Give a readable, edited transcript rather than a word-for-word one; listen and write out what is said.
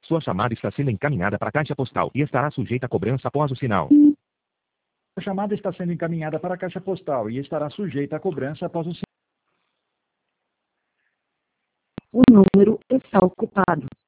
Sua chamada está sendo encaminhada para a caixa postal e estará sujeita a cobrança após o sinal. A chamada está sendo encaminhada para a caixa postal e estará sujeita a cobrança após o sinal. O número está ocupado.